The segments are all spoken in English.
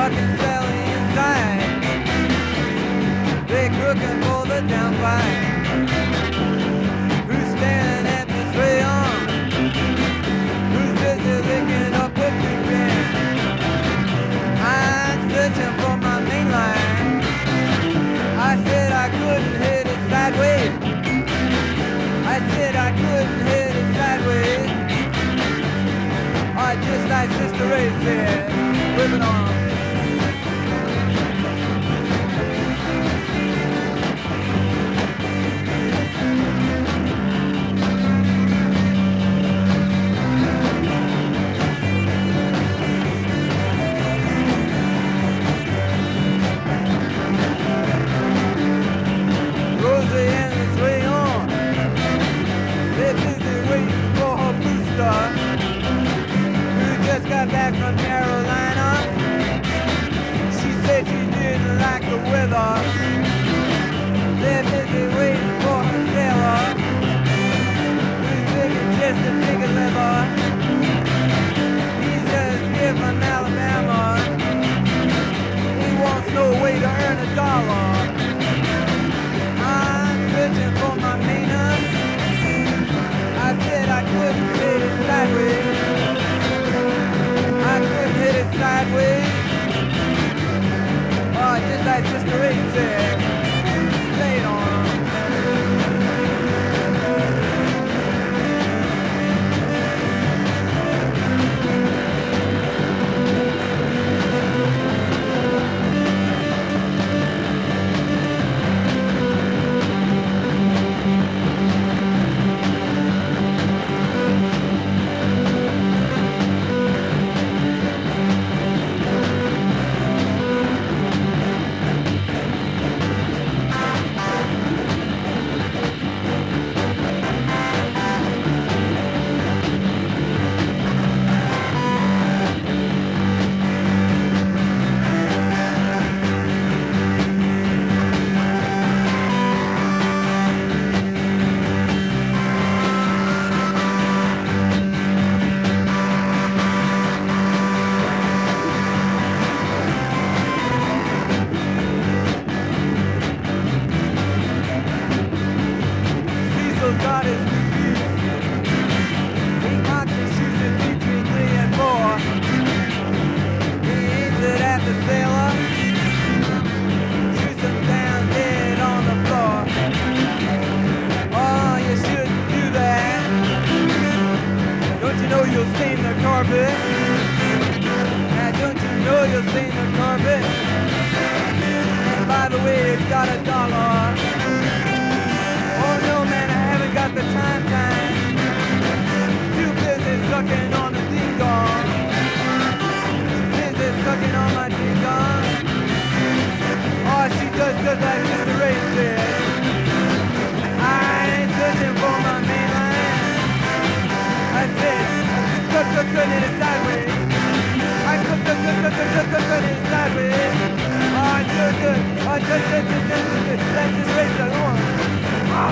can sell inside. They're cooking for the downpipe. Who's staring at this rayon? Who's busy licking up a big band? I'm searching for my main line. I said I couldn't hit it sideways. I said I couldn't hit it sideways. Or just like Sister Ray said, whip it on. Got back from Carolina. She said she didn't like the weather. They're busy waiting for her sailor, who's digging just a big leather. He's just here from Alabama. He wants no way to earn a dollar. I'm searching for my meaner. I said I couldn't hit it sideways. I couldn't hit it sideways. Oh, just like Sister Ray said, lay it on. Got his reviews. He marks and shoots it between 3 and 4. He aims it at the sailor, shoots him down dead on the floor. Oh, you shouldn't do that. Don't you know you'll stain the carpet? Now don't you know you'll stain the carpet? And by the way, it's got $1. Oh no, man, I haven't got the time. Too busy sucking on the ding-dong. Busy sucking on my ding-dong. Oh, she does just like Sister Ray said. I ain't searching for my main line. I said, could hit it sideways. I could hit it sideways. Oh, good. Oh, just like Sister Ray said. Wow.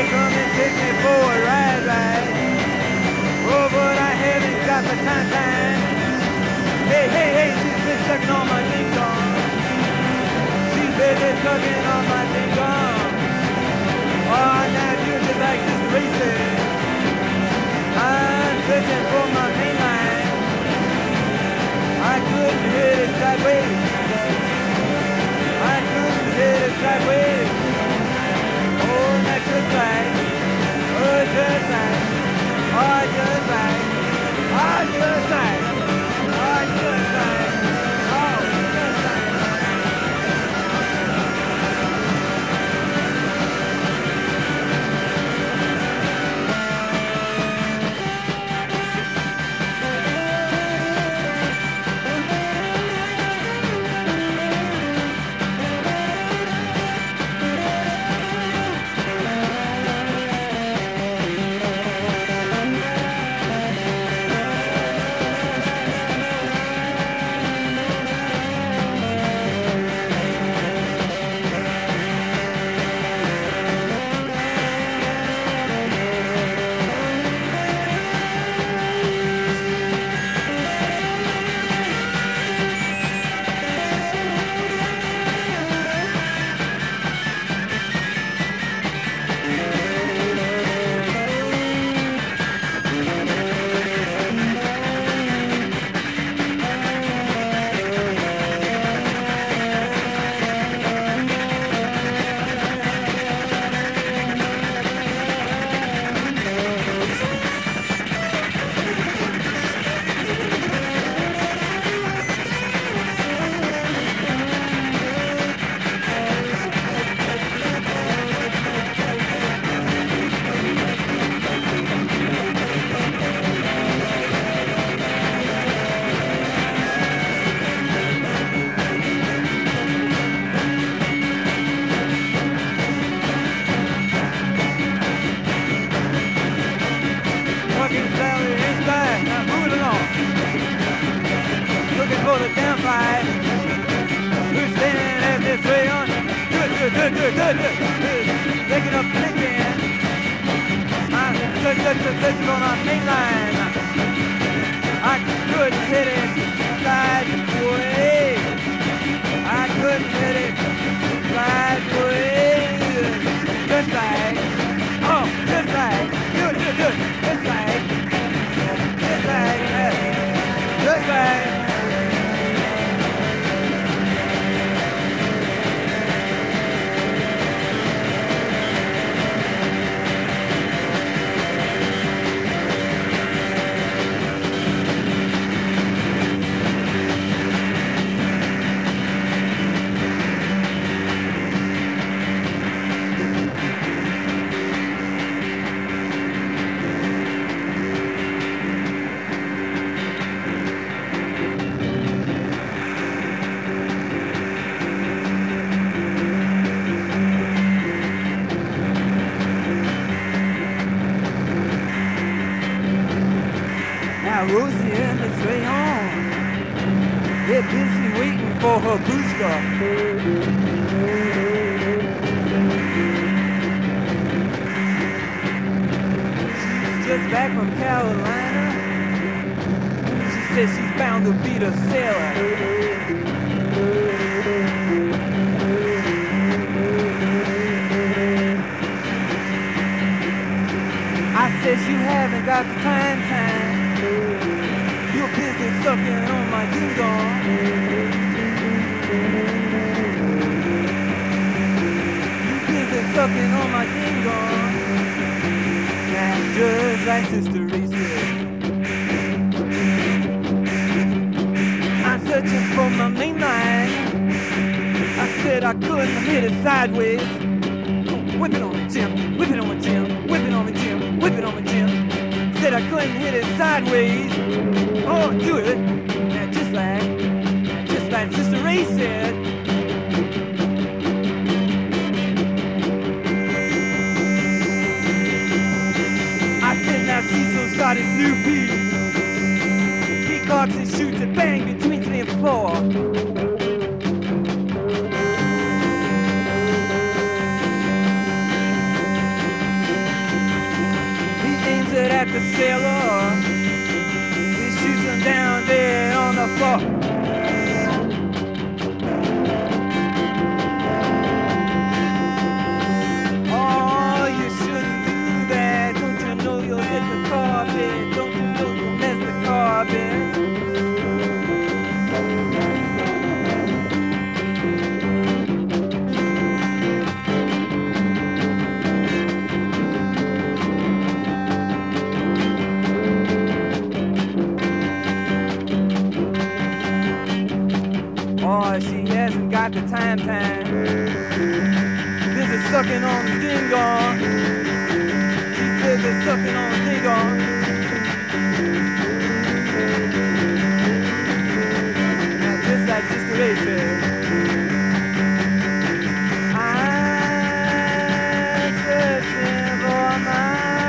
Hey, come and take me for a ride, ride. Oh, but I haven't got the time. Hey, hey, hey, she's been sucking on my ding dong. She's busy sucking on my ding dong. Oh, now you're just like Sister Racing. I'm searching for my main line. I couldn't hit it sideways. I couldn't hit it sideways. Oh, that's just right. Oh, just right. Oh, just right. Oh, just right. Oh, just right. Oh, just right. For the damn fight. Who's standing at this way on? Good. Taking up thinking. I'm just on our main line. I couldn't hit it sideways. I couldn't hit it sideways. Just like, oh, just like, good. Just like, just like. Rosie and Miss Rayon, they're busy waiting for her booster. She's just back from Carolina. She says she's bound to beat a sailor. I said you haven't got the time. You're busy sucking on my ding-dong. You're busy sucking on my ding-dong. Now just like Sister Reese said, I'm searching for my main line. I said I couldn't hit it sideways. Whip it on me, Jim. Whip it on me, Jim. Whip it on me, Jim. Whip it on me, Jim. Said I couldn't hit it sideways. Oh, do it. Now just like Sister Ray said. I said now Cecil's got his new piece. He cocks and shoots and bang between 3 and 4. at the sailor. He shoots him down dead on the floor. Oh, you shouldn't do that. Don't you know you'll hit the carpet? Don't you know you'll mess the carpet? Oh, she hasn't got the time. Busy sucking on the ding dong. She's busy sucking on the ding dong. Just like Sister Ray said. I'm searching for my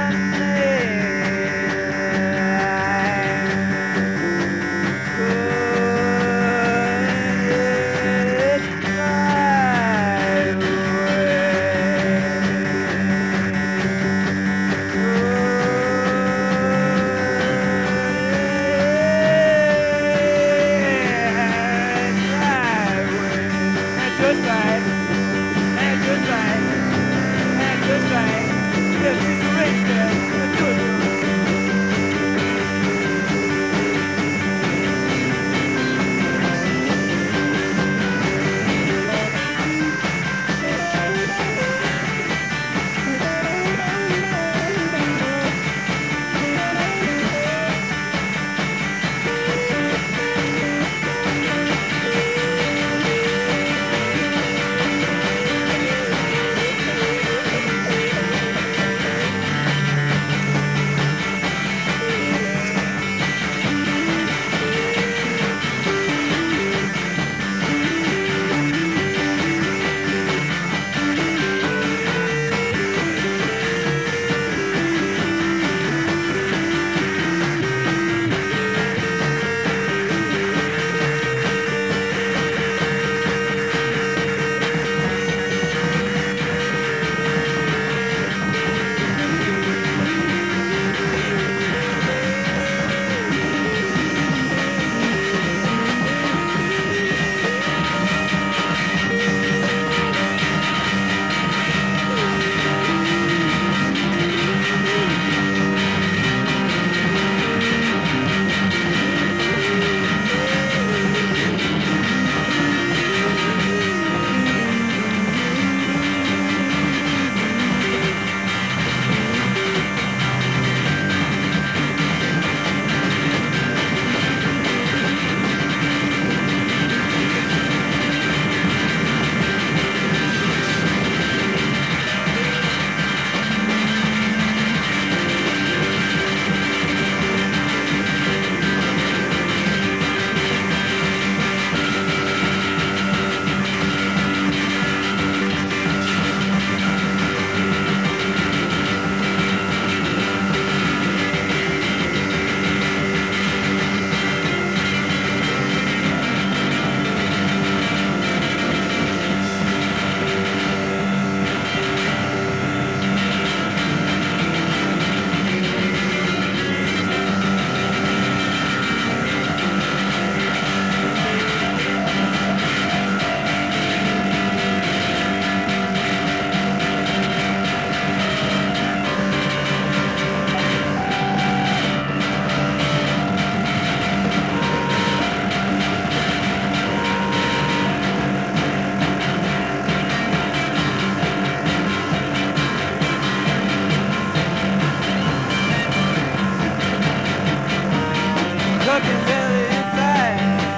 cooking till the inside.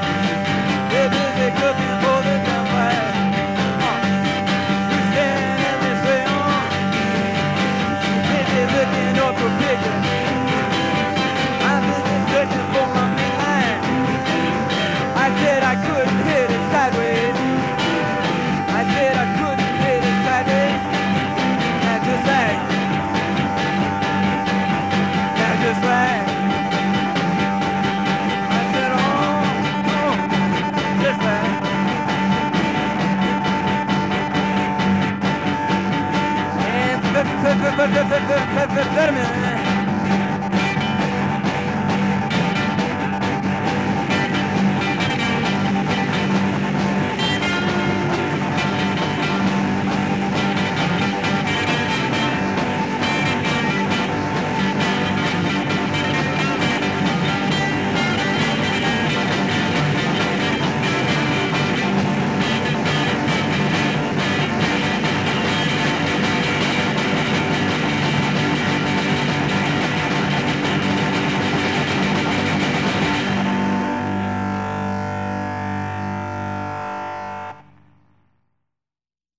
They're busy cooking for the gunfight. Who's standing this way on? Busy looking up for pictures. I'm busy searching for my midline. I said I couldn't hit it sideways. I said I couldn't hit it sideways. Now just like. Amphetamine.